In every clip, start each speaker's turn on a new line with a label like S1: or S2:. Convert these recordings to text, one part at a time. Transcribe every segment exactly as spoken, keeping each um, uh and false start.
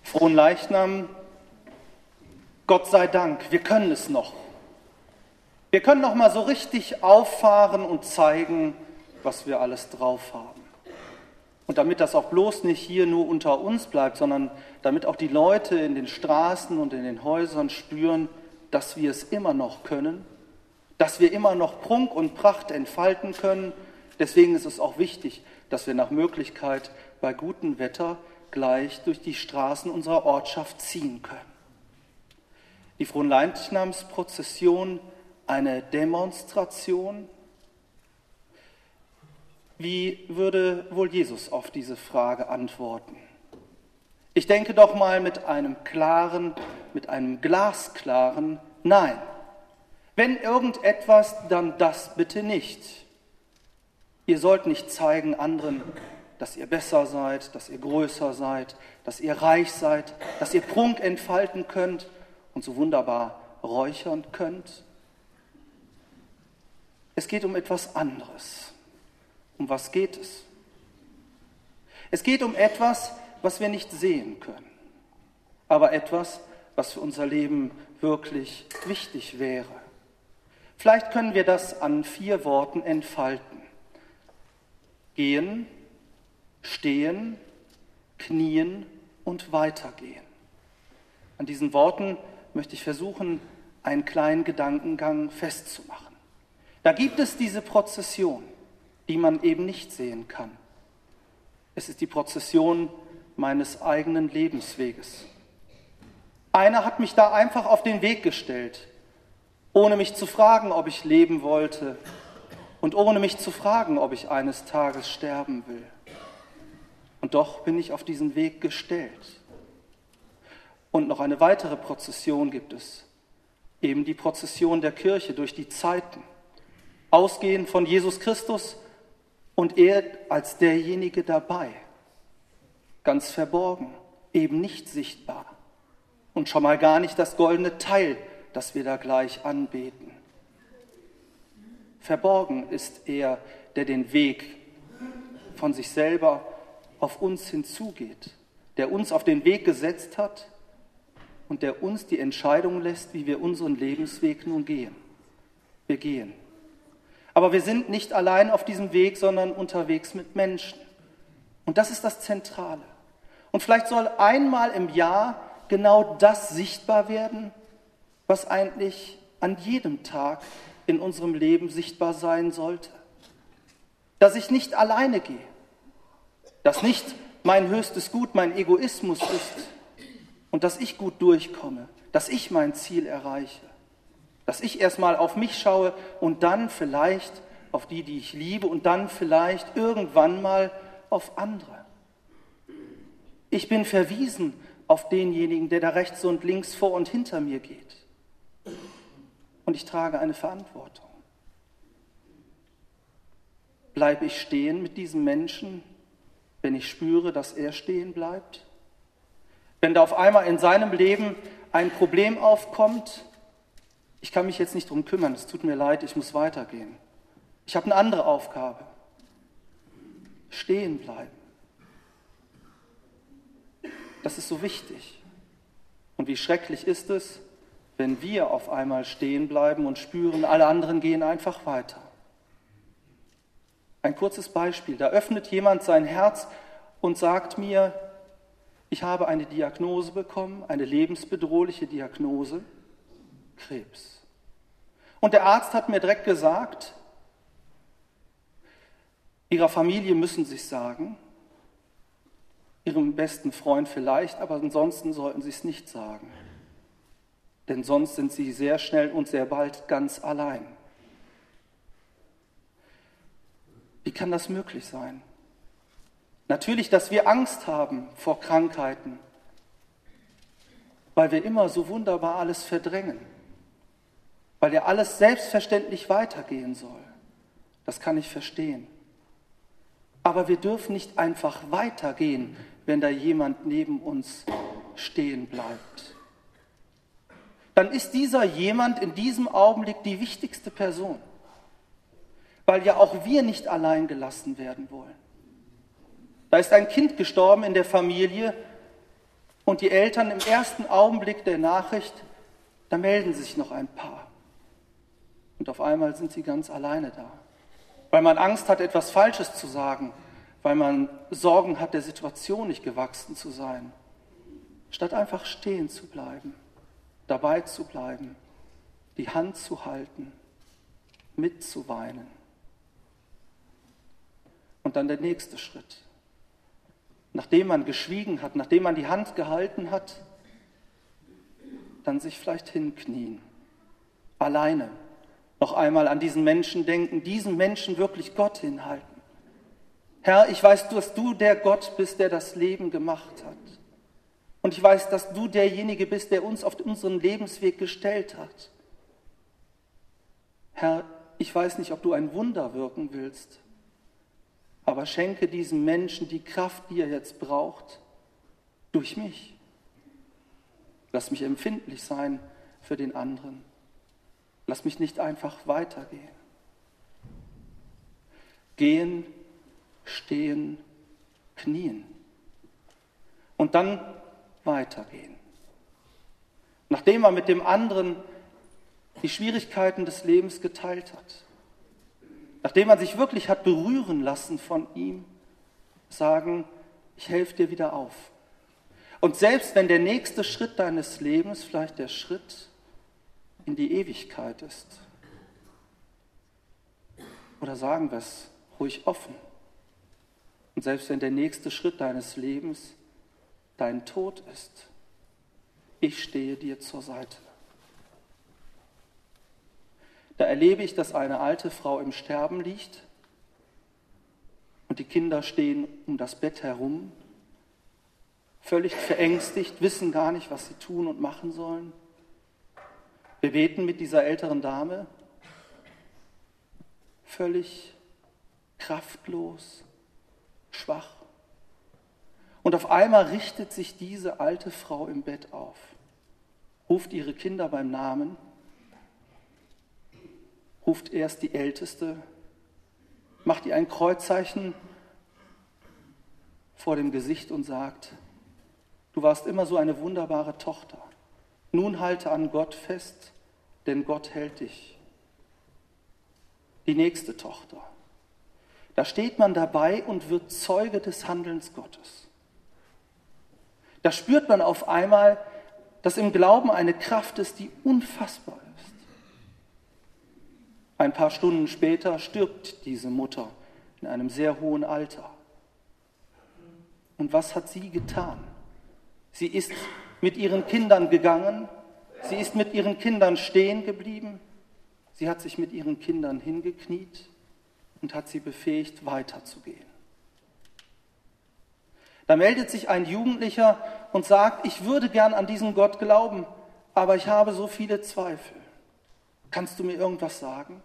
S1: Frohen Leichnam, Gott sei Dank, wir können es noch. Wir können noch mal so richtig auffahren und zeigen, was wir alles drauf haben. Und damit das auch bloß nicht hier nur unter uns bleibt, sondern damit auch die Leute in den Straßen und in den Häusern spüren, dass wir es immer noch können, dass wir immer noch Prunk und Pracht entfalten können. Deswegen ist es auch wichtig, dass wir nach Möglichkeit bei gutem Wetter gleich durch die Straßen unserer Ortschaft ziehen können. Die Fronleichnamsprozession, eine Demonstration. Wie würde wohl Jesus auf diese Frage antworten? Ich denke doch mal mit einem klaren, mit einem glasklaren Nein. Wenn irgendetwas, dann das bitte nicht. Ihr sollt nicht zeigen anderen, dass ihr besser seid, dass ihr größer seid, dass ihr reich seid, dass ihr Prunk entfalten könnt und so wunderbar räuchern könnt. Es geht um etwas anderes. Um was geht es? Es geht um etwas, was wir nicht sehen können, aber etwas, was für unser Leben wirklich wichtig wäre. Vielleicht können wir das an vier Worten entfalten. Gehen, stehen, knien und weitergehen. An diesen Worten möchte ich versuchen, einen kleinen Gedankengang festzumachen. Da gibt es diese Prozession, die man eben nicht sehen kann. Es ist die Prozession meines eigenen Lebensweges. Einer hat mich da einfach auf den Weg gestellt, ohne mich zu fragen, ob ich leben wollte und ohne mich zu fragen, ob ich eines Tages sterben will. Und doch bin ich auf diesen Weg gestellt. Und noch eine weitere Prozession gibt es, eben die Prozession der Kirche durch die Zeiten, ausgehend von Jesus Christus und er als derjenige dabei, ganz verborgen, eben nicht sichtbar und schon mal gar nicht das goldene Teil, das wir da gleich anbeten. Verborgen ist er, der den Weg von sich selber auf uns hinzugeht, der uns auf den Weg gesetzt hat und der uns die Entscheidung lässt, wie wir unseren Lebensweg nun gehen. Wir gehen. Aber wir sind nicht allein auf diesem Weg, sondern unterwegs mit Menschen. Und das ist das Zentrale. Und vielleicht soll einmal im Jahr genau das sichtbar werden, was eigentlich an jedem Tag in unserem Leben sichtbar sein sollte. Dass ich nicht alleine gehe, dass nicht mein höchstes Gut mein Egoismus ist und dass ich gut durchkomme, dass ich mein Ziel erreiche, dass ich erstmal auf mich schaue und dann vielleicht auf die, die ich liebe und dann vielleicht irgendwann mal auf andere. Ich bin verwiesen auf denjenigen, der da rechts und links vor und hinter mir geht. Und ich trage eine Verantwortung. Bleibe ich stehen mit diesem Menschen, wenn ich spüre, dass er stehen bleibt? Wenn da auf einmal in seinem Leben ein Problem aufkommt, ich kann mich jetzt nicht drum kümmern, es tut mir leid, ich muss weitergehen. Ich habe eine andere Aufgabe. Stehen bleiben. Das ist so wichtig. Und wie schrecklich ist es, wenn wir auf einmal stehen bleiben und spüren, alle anderen gehen einfach weiter. Ein kurzes Beispiel. Da öffnet jemand sein Herz und sagt mir, ich habe eine Diagnose bekommen, eine lebensbedrohliche Diagnose, Krebs. Und der Arzt hat mir direkt gesagt, Ihrer Familie müssen Sie es sagen, Ihrem besten Freund vielleicht, aber ansonsten sollten Sie es nicht sagen. Denn sonst sind Sie sehr schnell und sehr bald ganz allein. Wie kann das möglich sein? Natürlich, dass wir Angst haben vor Krankheiten, weil wir immer so wunderbar alles verdrängen, weil ja alles selbstverständlich weitergehen soll. Das kann ich verstehen. Aber wir dürfen nicht einfach weitergehen, wenn da jemand neben uns stehen bleibt. Dann ist dieser jemand in diesem Augenblick die wichtigste Person, weil ja auch wir nicht allein gelassen werden wollen. Da ist ein Kind gestorben in der Familie Und die Eltern im ersten Augenblick der Nachricht, da melden sich noch ein paar. Und auf einmal sind sie ganz alleine da. Weil man Angst hat, etwas Falsches zu sagen. Weil man Sorgen hat, der Situation nicht gewachsen zu sein. Statt einfach stehen zu bleiben, dabei zu bleiben, die Hand zu halten, mitzuweinen. Und dann der nächste Schritt. Nachdem man geschwiegen hat, nachdem man die Hand gehalten hat, dann sich vielleicht hinknien, alleine, noch einmal an diesen Menschen denken, diesen Menschen wirklich Gott hinhalten. Herr, ich weiß, dass du der Gott bist, der das Leben gemacht hat. Und ich weiß, dass du derjenige bist, der uns auf unseren Lebensweg gestellt hat. Herr, ich weiß nicht, ob du ein Wunder wirken willst, aber schenke diesem Menschen die Kraft, die er jetzt braucht, durch mich. Lass mich empfindlich sein für den anderen. Lass mich nicht einfach weitergehen. Gehen, stehen, knien. Und dann weitergehen. Nachdem man mit dem anderen die Schwierigkeiten des Lebens geteilt hat, nachdem man sich wirklich hat berühren lassen von ihm, sagen, ich helfe dir wieder auf. Und selbst wenn der nächste Schritt deines Lebens vielleicht der Schritt in die Ewigkeit ist, oder sagen wir es ruhig offen, und selbst wenn der nächste Schritt deines Lebens dein Tod ist, ich stehe dir zur Seite. Da erlebe ich, dass eine alte Frau im Sterben liegt und die Kinder stehen um das Bett herum, völlig verängstigt, wissen gar nicht, was sie tun und machen sollen. Wir beten mit dieser älteren Dame, völlig kraftlos, schwach. Und auf einmal richtet sich diese alte Frau im Bett auf, ruft ihre Kinder beim Namen, ruft erst die Älteste, macht ihr ein Kreuzzeichen vor dem Gesicht und sagt, du warst immer so eine wunderbare Tochter. Nun halte an Gott fest, denn Gott hält dich. Die nächste Tochter. Da steht man dabei und wird Zeuge des Handelns Gottes. Da spürt man auf einmal, dass im Glauben eine Kraft ist, die unfassbar ist. Ein paar Stunden später stirbt diese Mutter in einem sehr hohen Alter. Und was hat sie getan? Sie ist mit ihren Kindern gegangen, sie ist mit ihren Kindern stehen geblieben, sie hat sich mit ihren Kindern hingekniet und hat sie befähigt, weiterzugehen. Da meldet sich ein Jugendlicher und sagt, ich würde gern an diesen Gott glauben, aber ich habe so viele Zweifel. Kannst du mir irgendwas sagen?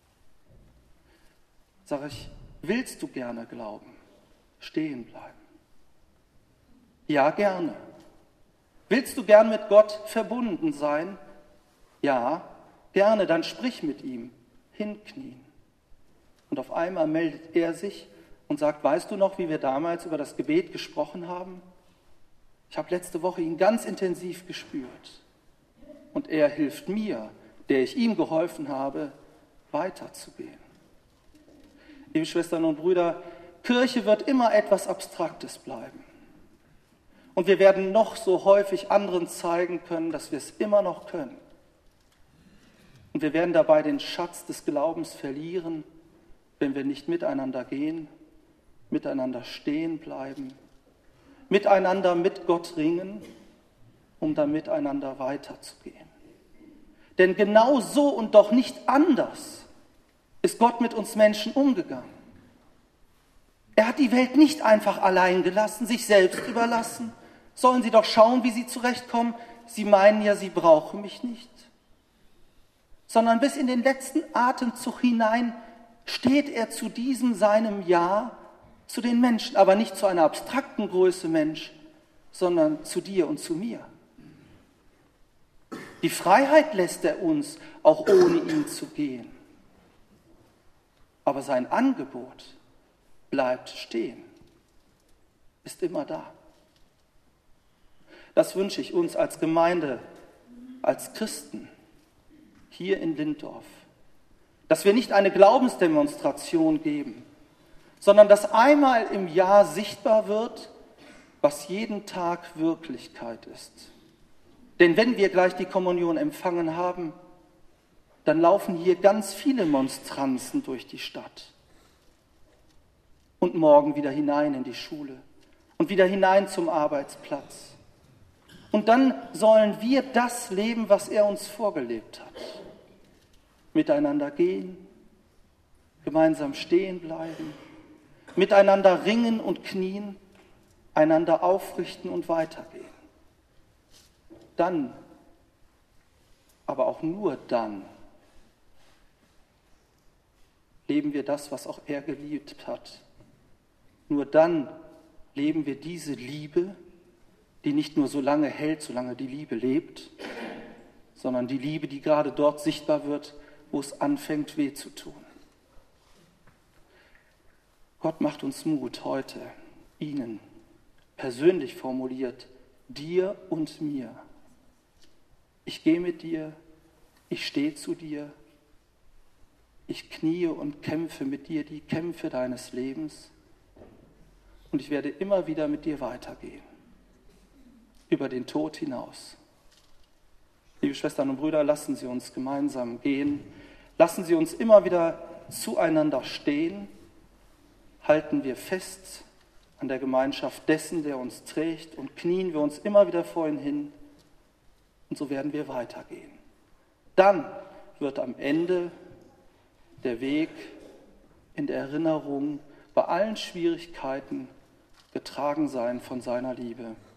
S1: Sag ich, willst du gerne glauben? Stehen bleiben. Ja, gerne. Willst du gern mit Gott verbunden sein? Ja, gerne, dann sprich mit ihm. Hinknien. Und auf einmal meldet er sich und sagt, weißt du noch, wie wir damals über das Gebet gesprochen haben? Ich habe letzte Woche ihn ganz intensiv gespürt. Und er hilft mir, der ich ihm geholfen habe, weiterzugehen. Liebe Schwestern und Brüder, Kirche wird immer etwas Abstraktes bleiben. Und wir werden noch so häufig anderen zeigen können, dass wir es immer noch können. Und wir werden dabei den Schatz des Glaubens verlieren, wenn wir nicht miteinander gehen, miteinander stehen bleiben, miteinander mit Gott ringen, um dann miteinander weiterzugehen. Denn genau so und doch nicht anders ist Gott mit uns Menschen umgegangen. Er hat die Welt nicht einfach allein gelassen, sich selbst überlassen. Sollen sie doch schauen, wie sie zurechtkommen. Sie meinen ja, sie brauchen mich nicht. Sondern bis in den letzten Atemzug hinein steht er zu diesem seinem Ja zu den Menschen, aber nicht zu einer abstrakten Größe Mensch, sondern zu dir und zu mir. Die Freiheit lässt er uns, auch ohne ihn zu gehen. Aber sein Angebot bleibt stehen, ist immer da. Das wünsche ich uns als Gemeinde, als Christen hier in Linddorf. Dass wir nicht eine Glaubensdemonstration geben, sondern dass einmal im Jahr sichtbar wird, was jeden Tag Wirklichkeit ist. Denn wenn wir gleich die Kommunion empfangen haben, dann laufen hier ganz viele Monstranzen durch die Stadt. Und morgen wieder hinein in die Schule und wieder hinein zum Arbeitsplatz. Und dann sollen wir das leben, was er uns vorgelebt hat. Miteinander gehen, gemeinsam stehen bleiben, miteinander ringen und knien, einander aufrichten und weitergehen. Dann, aber auch nur dann, leben wir das, was auch er geliebt hat. Nur dann leben wir diese Liebe, die nicht nur so lange hält, solange die Liebe lebt, sondern die Liebe, die gerade dort sichtbar wird, wo es anfängt, weh zu tun. Gott macht uns Mut heute, Ihnen persönlich formuliert, dir und mir. Ich gehe mit dir, ich stehe zu dir, ich kniee und kämpfe mit dir die Kämpfe deines Lebens und ich werde immer wieder mit dir weitergehen, über den Tod hinaus. Liebe Schwestern und Brüder, lassen Sie uns gemeinsam gehen, lassen Sie uns immer wieder zueinander stehen, halten wir fest an der Gemeinschaft dessen, der uns trägt, und knien wir uns immer wieder vor ihn hin und so werden wir weitergehen. Dann wird am Ende der Weg in der Erinnerung bei allen Schwierigkeiten getragen sein von seiner Liebe.